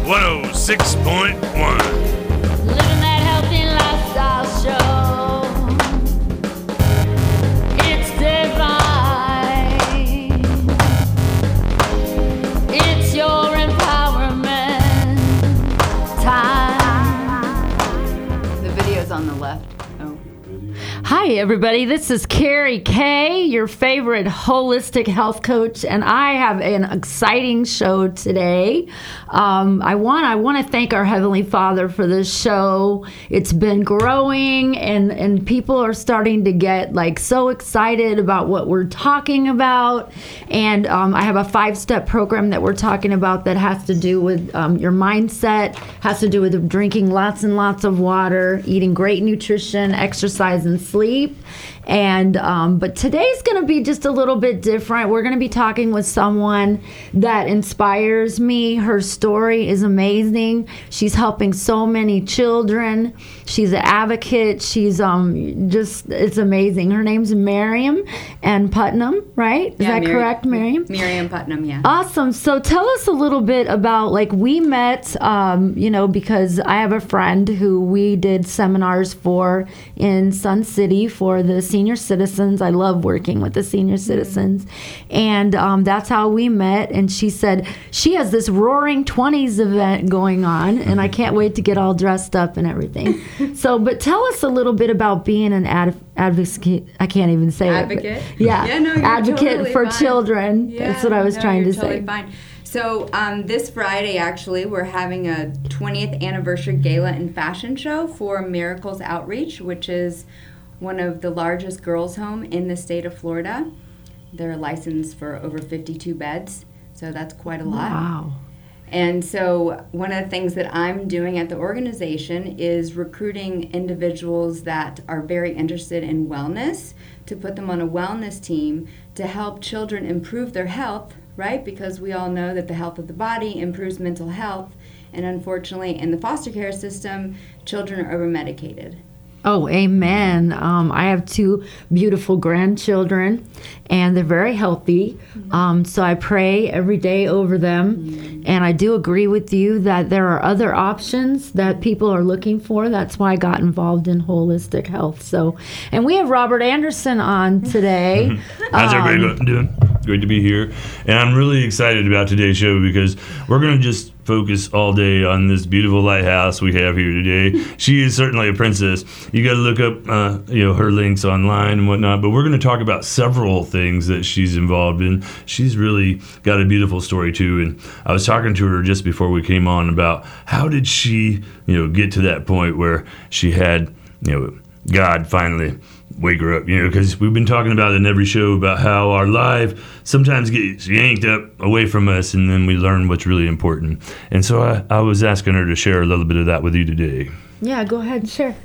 106.1. Living that healthy lifestyle show. It's divine. It's your empowerment time. The video's on the left. Oh. Hi, everybody. This is Carrie Kay, your favorite holistic health coach, and I have an exciting show today. I want to thank our Heavenly Father for this show. It's been growing, and people are starting to get so excited about what we're talking about. And I have a 5-step program that we're talking about that has to do with your mindset, has to do with drinking lots and lots of water, eating great nutrition, exercise, and sleep. And but today's going to be just a little bit different. We're going to be talking with someone that inspires me. Her story is amazing. She's helping so many children. She's an advocate. She's it's amazing. Her name's Miriam Ann Putnam, right? Is that correct, Miriam? Miriam Putnam, yeah. Awesome. So tell us a little bit about, we met, because I have a friend who we did seminars for in Sun City for the senior citizens. I love working with the senior citizens. And that's how we met. And she said she has this Roaring 20s event going on, and I can't wait to get all dressed up and everything. But tell us a little bit about being an advocate. I can't even say advocate? It. Yeah, no, you're advocate totally for fine. children. Yeah, that's what I was trying to totally say. Fine. So this Friday, actually, we're having a 20th anniversary gala and fashion show for Miracles Outreach, which is one of the largest girls' home in the state of Florida. They're licensed for over 52 beds, so that's quite a lot. Wow. And so one of the things that I'm doing at the organization is recruiting individuals that are very interested in wellness to put them on a wellness team to help children improve their health, right? Because we all know that the health of the body improves mental health. And unfortunately, in the foster care system, children are over-medicated. Oh, amen. I have 2 beautiful grandchildren, and they're very healthy. So I pray every day over them. And I do agree with you that there are other options that people are looking for. That's why I got involved in holistic health. So, and we have Robert Anderson on today. How's everybody doing? Great to be here. And I'm really excited about today's show because we're going to just focus all day on this beautiful lighthouse we have here today. She is certainly a princess. You got to look up her links online and whatnot, but we're going to talk about several things that she's involved in. She's really got a beautiful story too, and I was talking to her just before we came on about how did she get to that point where she had God finally wake her up, because we've been talking about it in every show about how our life sometimes gets yanked up away from us, and then we learn what's really important. And so I was asking her to share a little bit of that with you today. Yeah, go ahead and share.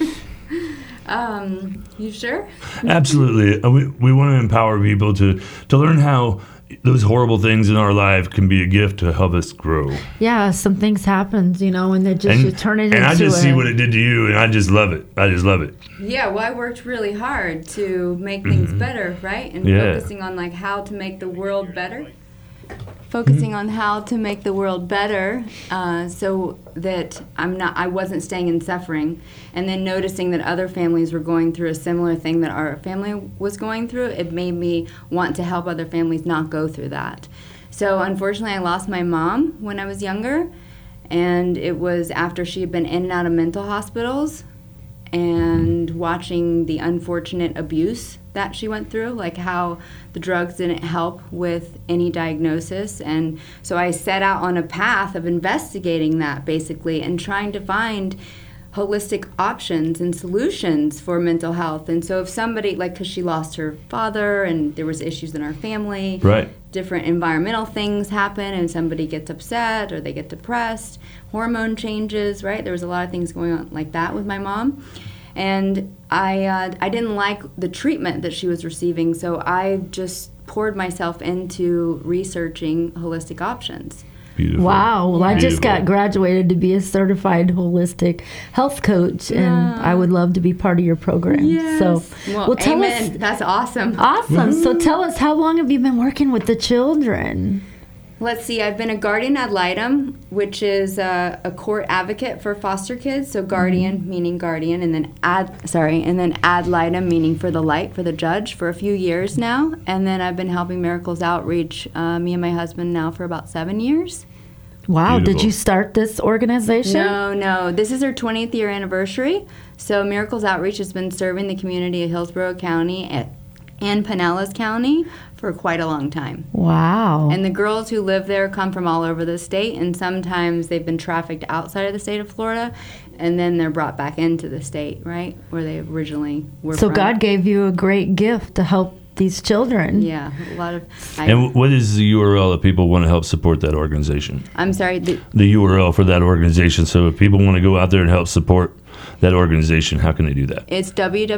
You sure? Absolutely. We want to empower people to learn how those horrible things in our life can be a gift to help us grow. Yeah, some things happen, and they just you turn it into And I just see what it did to you, and I just love it. Yeah, well, I worked really hard to make things better, right? And focusing on how to make the world better. Focusing on how to make the world better, so that I wasn't staying in suffering, and then noticing that other families were going through a similar thing that our family was going through. It made me want to help other families not go through that. So unfortunately, I lost my mom when I was younger, and it was after she had been in and out of mental hospitals, and watching the unfortunate abuse that she went through, how the drugs didn't help with any diagnosis. And so I set out on a path of investigating that, basically, and trying to find holistic options and solutions for mental health. And so if somebody, because she lost her father and there was issues in our family, right, different environmental things happen and somebody gets upset or they get depressed, hormone changes, right? There was a lot of things going on like that with my mom. And I didn't like the treatment that she was receiving, so I just poured myself into researching holistic options. Beautiful. Wow. Well, I just got graduated to be a certified holistic health coach, and I would love to be part of your program. Yes. So, well, tell amen. us. That's awesome. Awesome. So tell us, how long have you been working with the children? Let's see, I've been a guardian ad litem, which is a court advocate for foster kids. So guardian meaning guardian, and then ad litem meaning for the light, for the judge, for a few years now. And then I've been helping Miracles Outreach, me and my husband, now for about 7 years. Wow, Beautiful. did you start this organization? No. This is our 20th year anniversary. So Miracles Outreach has been serving the community of Hillsborough County and Pinellas County for quite a long time. Wow. And the girls who live there come from all over the state, and sometimes they've been trafficked outside of the state of Florida, and then they're brought back into the state, right, where they originally were So from. God gave you a great gift to help these children. Yeah, a lot of... And what is the URL if people want to help support that organization? I'm sorry, The URL for that organization. So if people want to go out there and help support that organization, how can they do that? it's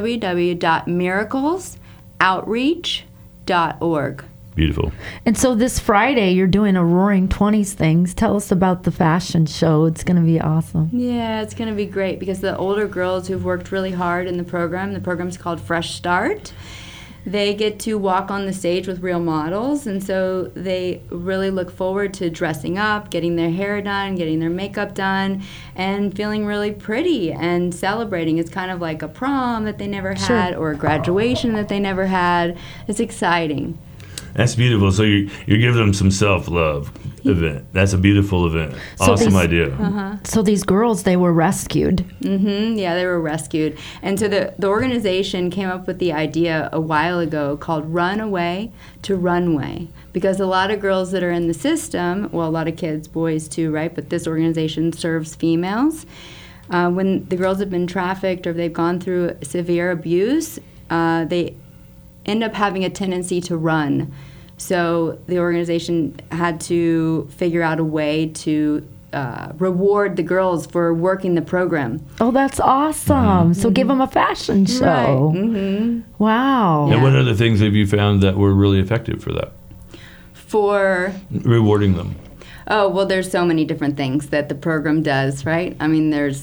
www.miraclesoutreach.org. Beautiful. And so this Friday, you're doing a Roaring 20s things. Tell us about the fashion show. It's going to be awesome. Yeah, it's going to be great because the older girls who've worked really hard in the program's called Fresh Start. They get to walk on the stage with real models, and so they really look forward to dressing up, getting their hair done, getting their makeup done, and feeling really pretty and celebrating. It's kind of like a prom that they never had or a graduation that they never had. It's exciting. That's beautiful. So you're giving them some self-love event. That's a beautiful event. So Awesome these- idea. So these girls, they were rescued. Yeah, they were rescued. And so the organization came up with the idea a while ago called Run Away to Runway. Because a lot of girls that are in the system, well, a lot of kids, boys too, right? But this organization serves females. When the girls have been trafficked or they've gone through severe abuse, they end up having a tendency to run. So the organization had to figure out a way to reward the girls for working the program. Oh, that's awesome. So give them a fashion show. Right. Mm-hmm. Wow. And what other things have you found that were really effective for that? For Rewarding them. Oh, well, there's so many different things that the program does, right? I mean, there's,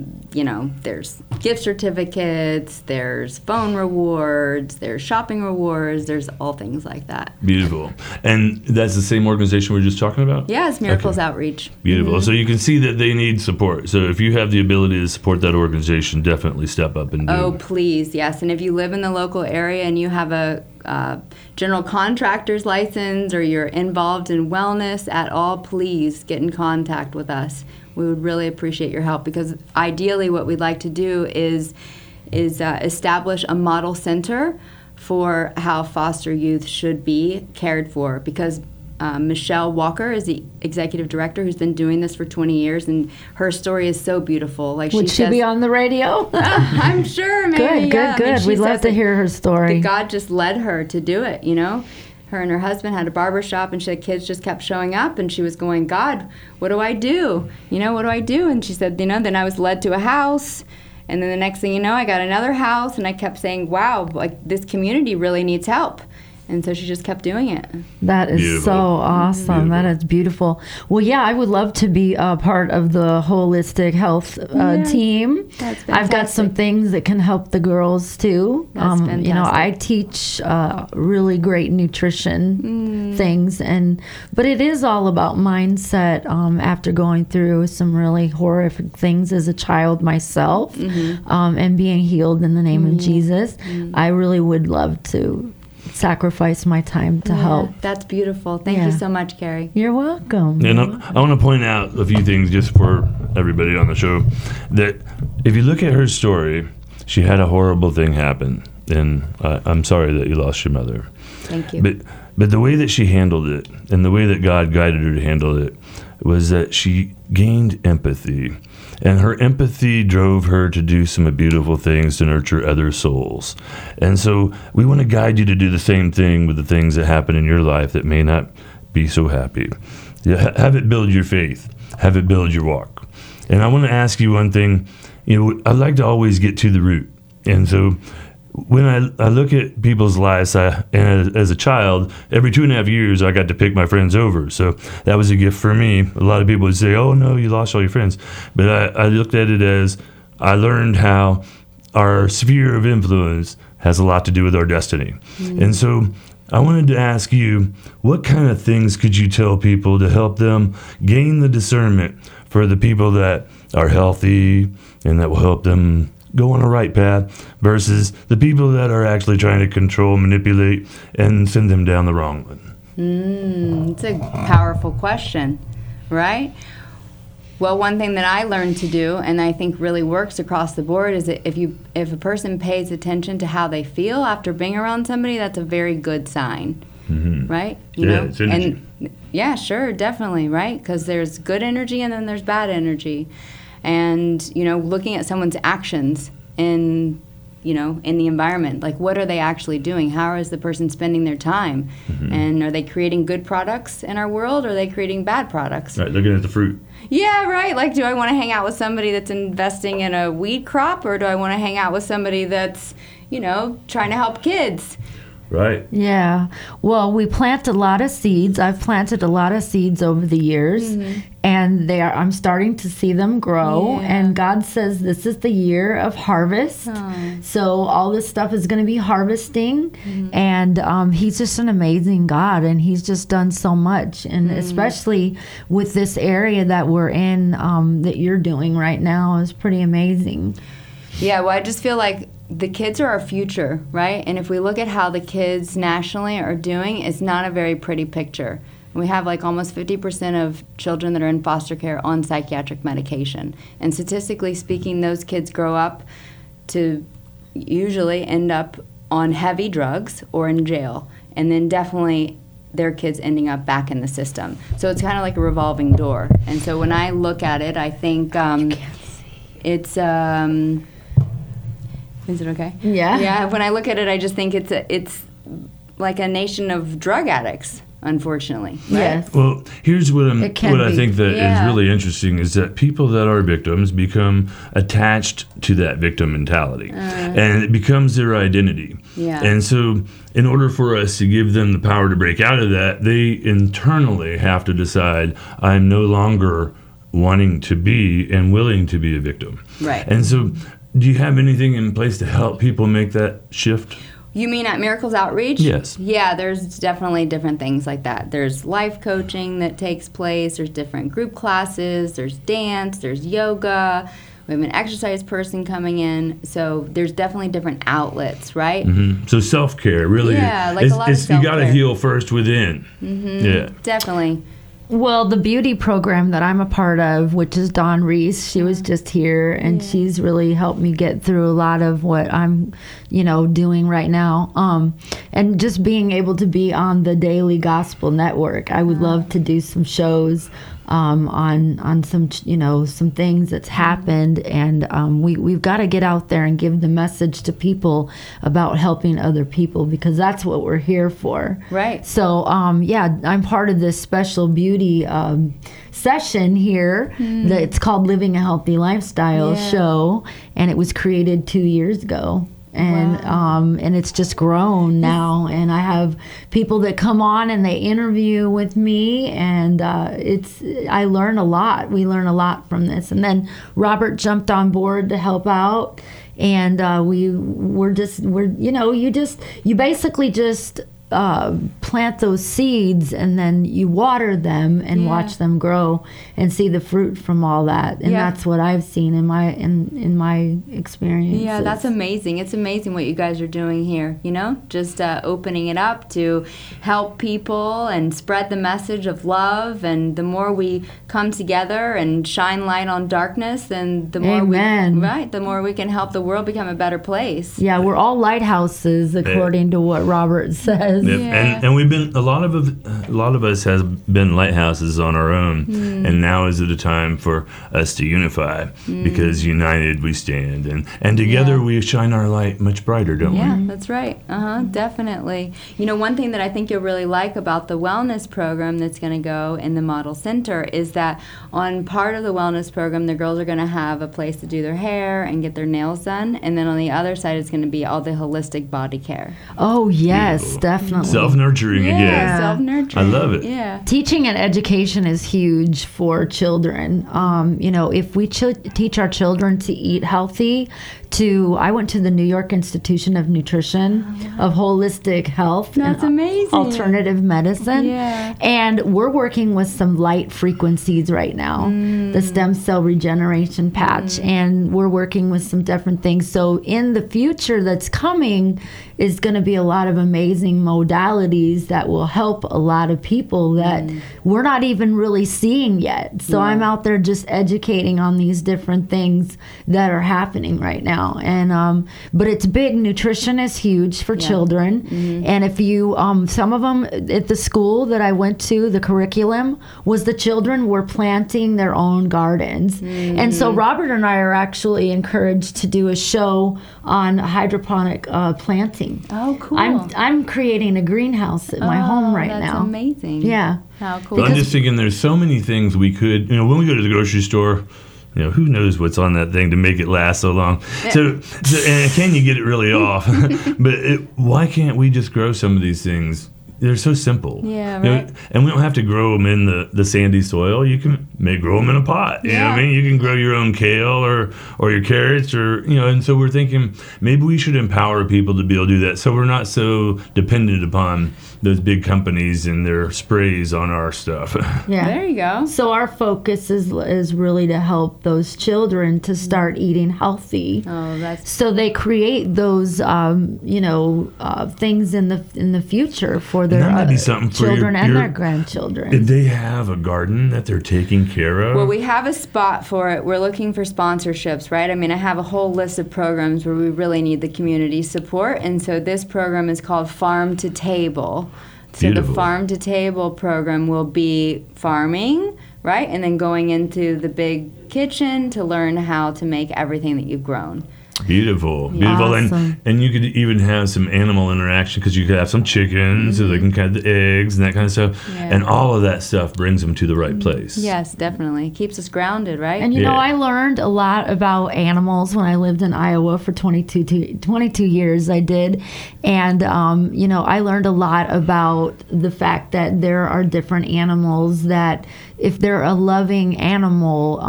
there's gift certificates, there's phone rewards, there's shopping rewards, there's all things like that. Beautiful. And that's the same organization we were just talking about? Yeah, it's Miracles Outreach. Beautiful. So you can see that they need support. So if you have the ability to support that organization, definitely step up and do Oh, it. please, yes. And if you live in the local area and you have a general contractor's license or you're involved in wellness at all, please get in contact with us. We would really appreciate your help because ideally what we'd like to do is establish a model center for how foster youth should be cared for because Michelle Walker is the executive director who's been doing this for 20 years, and her story is so beautiful. Like Would she be on the radio? I'm sure, maybe. Good. We'd love to hear her story. God just led her to do it, you know? Her and her husband had a barber shop, and she said kids just kept showing up, and she was going, God, what do I do? You know, what do I do? And she said, then I was led to a house, and then the next thing you know, I got another house, and I kept saying, wow, like this community really needs help. And so she just kept doing it. That is Beautiful. so awesome. That is beautiful. Well, yeah, I would love to be a part of the holistic health team. That's I've got some fantastic. things that can help the girls too. That's You know, I fantastic. teach really great nutrition things, but it is all about mindset. After going through some really horrific things as a child myself, and being healed in the name of Jesus, I really would love to sacrifice my time to help. That's beautiful. Thank Yeah. you so much, Carrie. You're welcome. And I want to point out a few things just for everybody on the show. That if you look at her story, she had a horrible thing happen. And I'm sorry that you lost your mother. Thank you. But the way that she handled it and the way that God guided her to handle it was that she gained empathy. And her empathy drove her to do some beautiful things to nurture other souls. And so we want to guide you to do the same thing with the things that happen in your life that may not be so happy. Have it build your faith. Have it build your walk. And I want to ask you one thing. I'd like to always get to the root. And so when I look at people's lives, and as a child, every 2.5 years, I got to pick my friends over. So that was a gift for me. A lot of people would say, oh, no, you lost all your friends. But I looked at it as I learned how our sphere of influence has a lot to do with our destiny. And so I wanted to ask you, what kind of things could you tell people to help them gain the discernment for the people that are healthy and that will help them go on the right path versus the people that are actually trying to control, manipulate, and send them down the wrong one? It's a powerful question, right? Well, one thing that I learned to do, and I think really works across the board, is that if a person pays attention to how they feel after being around somebody, that's a very good sign, right? It's energy. And yeah, sure, definitely, right? Because there's good energy and then there's bad energy, and looking at someone's actions in the environment, like what are they actually doing? How is the person spending their time? And are they creating good products in our world, or are they creating bad products? Right, looking at the fruit. Yeah, right. Like, do I want to hang out with somebody that's investing in a weed crop, or do I want to hang out with somebody that's, trying to help kids? Right. Yeah. Well, we plant a lot of seeds. I've planted a lot of seeds over the years, and I'm starting to see them grow. Yeah. And God says this is the year of harvest. So all this stuff is going to be harvesting, and He's just an amazing God, and He's just done so much, and especially with this area that we're in, that you're doing right now is pretty amazing. Yeah. Well, I just feel like the kids are our future, right? And if we look at how the kids nationally are doing, it's not a very pretty picture. We have like almost 50% of children that are in foster care on psychiatric medication. And statistically speaking, those kids grow up to usually end up on heavy drugs or in jail. And then definitely their kids ending up back in the system. So it's kind of like a revolving door. And so when I look at it, I think it's... Is it okay? Yeah. Yeah. When I look at it, I just think it's like a nation of drug addicts, unfortunately. Right? Yes. Well, here's what I think that is really interesting is that people that are victims become attached to that victim mentality, and it becomes their identity. Yeah. And so, in order for us to give them the power to break out of that, they internally have to decide, I'm no longer wanting to be and willing to be a victim. Right. And so, do you have anything in place to help people make that shift? You mean at Miracles Outreach? Yes. Yeah, there's definitely different things like that. There's life coaching that takes place. There's different group classes. There's dance. There's yoga. We have an exercise person coming in. So there's definitely different outlets, right? So self-care really. Yeah, like a lot of self-care. You got to heal first within. Yeah. Definitely. Well, the beauty program that I'm a part of, which is Dawn Reese, she was just here, and she's really helped me get through a lot of what I'm, doing right now. And just being able to be on the Daily Gospel Network. I would love to do some shows on some some things that's happened, and we've got to get out there and give the message to people about helping other people, because that's what we're here for. Right. So I'm part of this special beauty session here that's called Living a Healthy Lifestyle show, and it was created 2 years ago. And it's just grown now, and I have people that come on and they interview with me, and I learn a lot. We learn a lot from this, and then Robert jumped on board to help out, and you basically just plant those seeds, and then you water them and watch them grow and see the fruit from all that. And that's what I've seen in my experience. Yeah, that's amazing. It's amazing what you guys are doing here, just opening it up to help people and spread the message of love. And the more we come together and shine light on darkness, then the more the more we can help the world become a better place. Yeah, we're all lighthouses according to what Robert says. Yep. Yeah. And we've been a lot of us has been lighthouses on our own, and now is it a time for us to unify, because united we stand, and together we shine our light much brighter, don't we? Yeah, that's right. Definitely. One thing that I think you'll really like about the wellness program that's going to go in the Model Center is that on part of the wellness program, the girls are going to have a place to do their hair and get their nails done, and then on the other side is going to be all the holistic body care. Oh yes, Beautiful. definitely. Self-nurturing again. Self-nurturing. I love it. Yeah. Teaching and education is huge for children. If we teach our children to eat healthy, I went to the New York Institution of Nutrition, of Holistic Health. That's and amazing. Alternative medicine. Yeah. And we're working with some light frequencies right now, the stem cell regeneration patch, and we're working with some different things. So in the future that's coming is going to be a lot of amazing modalities that will help a lot of people that we're not even really seeing yet. So I'm out there just educating on these different things that are happening right now. And but it's big. Nutrition is huge for children. And if you some of them at the school that I went to, the curriculum was the children were planting their own gardens. And so Robert and I are actually encouraged to do a show on hydroponic planting. Oh, cool. I'm creating a greenhouse at my home right that's now. amazing. Yeah. How cool. But I'm just thinking there's so many things we could, when we go to the grocery store, who knows what's on that thing to make it last so long. So and can you get it really off? But why can't we just grow some of these things? They're so simple. Yeah, right. And we don't have to grow them in the sandy soil. You can grow them in a pot. You know what I mean? You can grow your own kale or your carrots and so we're thinking maybe we should empower people to be able to do that so we're not so dependent upon those big companies and their sprays on our stuff. Yeah. There you go. So our focus is really to help those children to start eating healthy. Oh, that's So they create those, things in the future for their That might be something for children and your- their grandchildren. Did they have a garden that they're taking care of? Well, we have a spot for it. We're looking for sponsorships, right? I mean, I have a whole list of programs where we really need the community support, and so this program is called Farm to Table. So Beautiful. the Farm to Table program will be farming, right? And then going into the big kitchen to learn how to make everything that you've grown. Beautiful. Awesome. And you could even have some animal interaction because you could have some chickens so they can cut the eggs and that kind of stuff. Yeah. And all of that stuff brings them to the right place. Yes, definitely. Keeps us grounded, right? And Yeah. I learned a lot about animals when I lived in Iowa for 22 years. I did, and I learned a lot about the fact that there are different animals that, if they're a loving animal,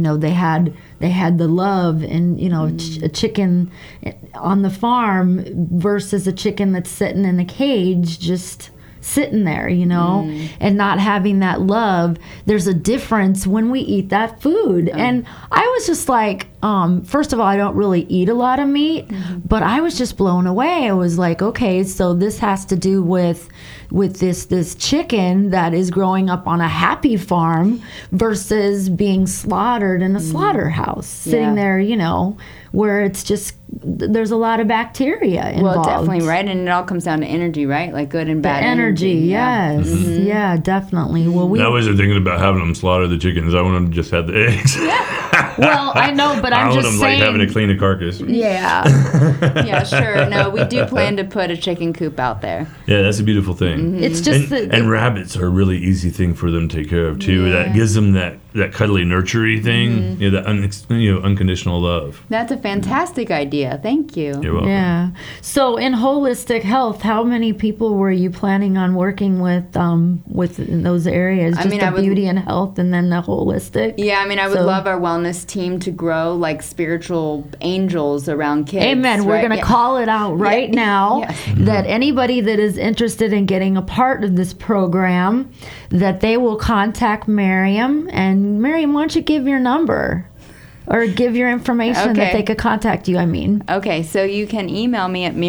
they had the love, and a chicken on the farm versus a chicken that's sitting in a cage just sitting there, and not having that love. There's a difference when we eat that food. And I was just like, first of all, I don't really eat a lot of meat, but I was just blown away. I was like, okay, so this has to do with this chicken that is growing up on a happy farm versus being slaughtered in a slaughterhouse, sitting there, where it's just, there's a lot of bacteria involved. Well, definitely, right? And it all comes down to energy, right? Like good and The bad energy, yes. Yeah, definitely. Well, I wasn't thinking about having them slaughter the chickens. I want them to just have the eggs. well, I know, but I I'm want just them saying. like having to clean a carcass. Yeah. Yeah, sure. No, we do plan to put a chicken coop out there. Yeah, that's a beautiful thing. It's just And rabbits are a really easy thing for them to take care of too. That gives them that cuddly, nurtury thing. That unconditional love. That's a fantastic idea. Thank you. You're welcome. Yeah. So in holistic health, how many people were you planning on working with in those areas? Just I would- beauty and health, and then the holistic. Yeah, I mean, I would So- love our wellness team to grow like spiritual angels around kids. Amen. We're right? going to call it out right now Yes. that anybody that is interested in getting a part of this program, that they will contact Miriam. And Miriam, why don't you give your number or give your information that Okay. they could contact you? Okay, so you can email me at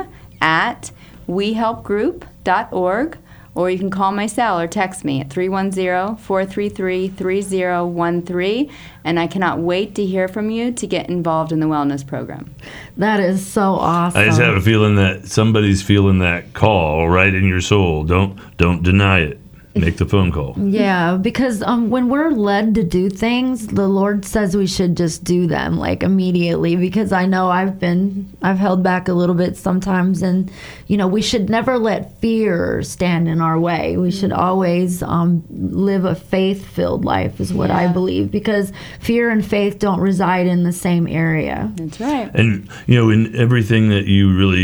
miriam@wehelpgroup.org, or you can call my cell or text me at 310-433-3013, and I cannot wait to hear from you to get involved in the wellness program. That is so awesome. I just have a feeling that somebody's feeling that call right in your soul. Don't deny it. Make the phone call. Yeah, because when we're led to do things, the Lord says we should just do them like immediately. Because I know I've held back a little bit sometimes, and we should never let fear stand in our way. We should always live a faith-filled life, is what I believe, because fear and faith don't reside in the same area. That's right. And in everything that you really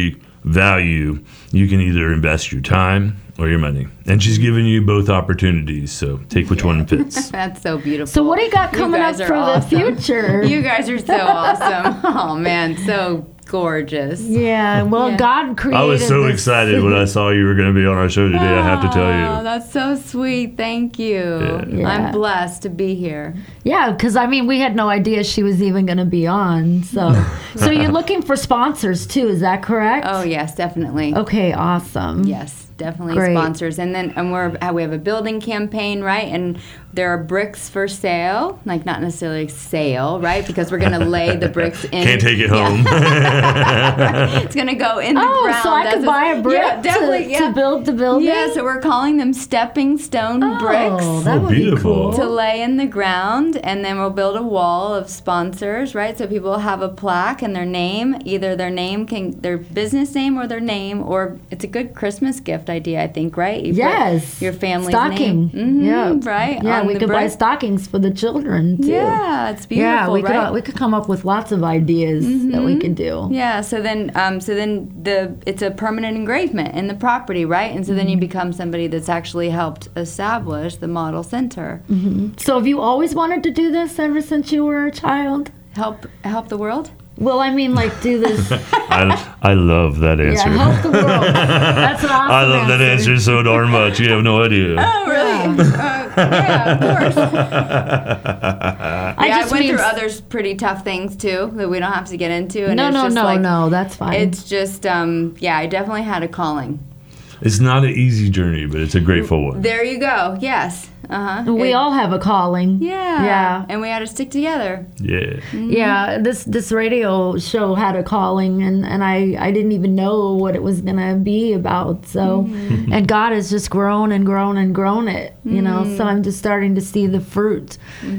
value, you can either invest your time or your money. And she's giving you both opportunities, so take which one fits. That's so beautiful. So what do you got coming up guys for are awesome. the future? You guys are so awesome. Oh man, so gorgeous. Yeah, well, Yeah. God created I was so this- excited when I saw you were going to be on our show today, I have to tell Oh, you. that's so sweet. Thank you. Yeah. I'm blessed to be here. Yeah, because I mean, we had no idea she was even going to be on. So you're looking for sponsors too, is that correct? Oh yes, definitely. Okay, awesome. Yes, definitely Great. sponsors. And then we have a building campaign, right? And there are bricks for sale, like not necessarily sale, right? Because we're gonna lay the bricks in. Can't take it home. It's gonna go in the Oh, ground. so I That's could what- buy a brick yeah, definitely, to build the building? Yeah, so we're calling them stepping stone bricks. Oh, that Oh, would be beautiful. To cool. lay in the ground, and then we'll build a wall of sponsors, right? So people will have a plaque and their name, either their business name or their name, or it's a good Christmas gift idea, I think, right? You put Yes. your family's Stocking. name. Mhm, Yeah. right. Yeah, on we the could buy brick. stockings for the children too. Yeah, it's beautiful, Yeah, we right? could come up with lots of ideas that we could do. Yeah, so then it's a permanent engravement in the property, right? And so then you become somebody that's actually helped establish the model center. So have you always wanted to do this ever since you were a child? Help the world. Well, I mean, like do this. I love that Yeah, answer. help the world. That's an awesome I love that answer so darn much. You have no idea. Oh, really? Yeah, of course. I I just went mean, through other pretty tough things too that we don't have to get into. And no, it's no, just no, like, no. That's fine. It's just, I definitely had a calling. It's not an easy journey, but it's a grateful one. There you go. Yes. we all have a calling. Yeah. Yeah. And we had to stick together. Yeah. Yeah, this radio show had a calling, and I didn't even know what it was gonna be about. So, and God has just grown and grown and grown it, you know. So I'm just starting to see the fruit,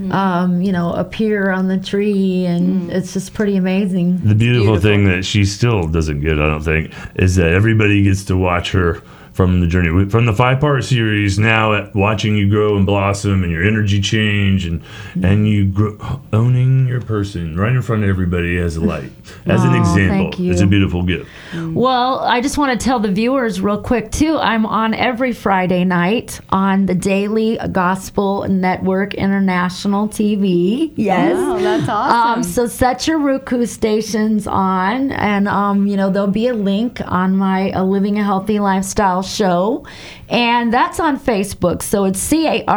appear on the tree, and it's just pretty amazing. The beautiful Beautiful. thing that she still doesn't get, I don't think, is that everybody gets to watch her from the journey, from the 5-part series, now at watching you grow and blossom and your energy change and you grow, owning your person right in front of everybody as a light, as an Oh, example. thank you. It's a beautiful gift. Well, I just want to tell the viewers real quick too. I'm on every Friday night on the Daily Gospel Network International TV. Yes. Wow, that's awesome. So set your Roku stations on, and there'll be a link on my Living a Healthy Lifestyle show, and that's on Facebook. So it's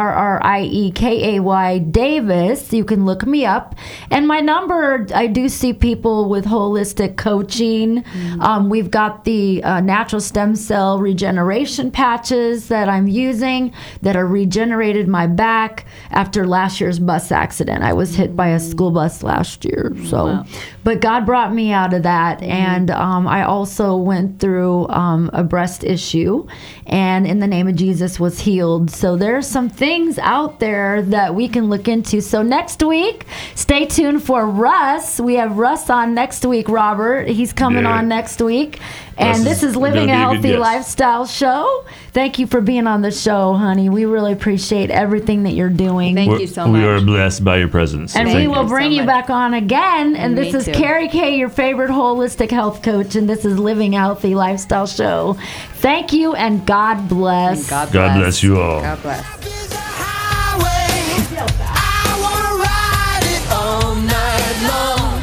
CARRIEKAY Davis. You can look me up, and my number. I do see people with holistic coaching. We've got the natural stem cell regeneration patches that I'm using that are regenerated my back after last year's bus accident. I was hit by a school bus last year. So, but God brought me out of that. And I also went through a breast issue, and in the name of Jesus was healed. So there's some things out there that we can look into. So next week, stay tuned for Russ. We have Russ on next week, Robert. He's coming Yeah. on next week. And Russ this is is Living gonna a be a good Healthy guest. Lifestyle show. Thank you for being on the show, honey. We really appreciate everything that you're doing. Thank you so We much. are blessed by your presence. So And thank we you. will bring so you much. back on again. And Me this is too. Carrie Kay, your favorite holistic health coach. And this is Living a Healthy Lifestyle Show. Thank you and God bless. God God bless you all. God bless. There's a highway. I wanna ride it all night long.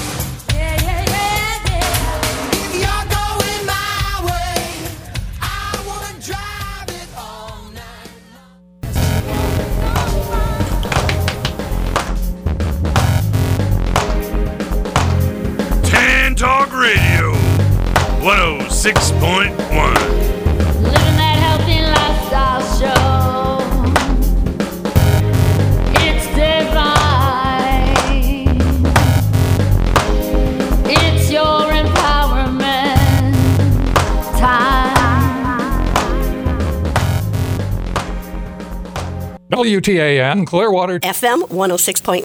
If you're going my way, I wanna drive it all night long. Tan Talk Radio 106.1. Living that healthy lifestyle show. It's divine. It's your empowerment time. WTAN Clearwater FM 106.1.